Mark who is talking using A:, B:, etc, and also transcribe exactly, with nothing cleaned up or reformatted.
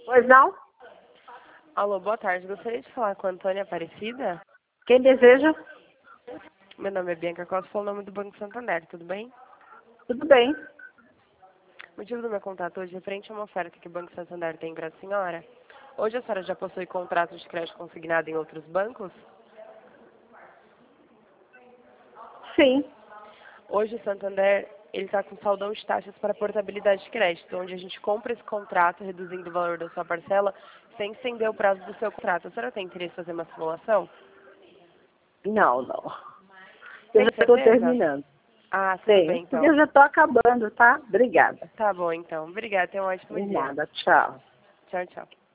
A: Pois não?
B: Alô, boa tarde. Gostaria de falar com a Antônia Aparecida?
A: Quem deseja?
B: Meu nome é Bianca Costa, sou o nome do Banco Santander, tudo bem?
A: Tudo bem.
B: O motivo do meu contato hoje é referente a uma oferta que o Banco Santander tem para a senhora. Hoje a senhora já possui contrato de crédito consignado em outros bancos?
A: Sim.
B: Hoje o Santander ele está com saldão de taxas para portabilidade de crédito, onde a gente compra esse contrato, reduzindo o valor da sua parcela, sem estender o prazo do seu contrato. A senhora tem interesse em fazer uma simulação?
A: Não, não. Eu
B: Tem
A: já estou
B: certeza?
A: terminando.
B: Ah, tudo
A: Tenho.
B: bem
A: Porque
B: então.
A: eu já estou acabando, tá? Obrigada.
B: Tá bom então. Obrigada, tenha um ótimo
A: De
B: dia.
A: nada. Tchau.
B: Tchau, tchau.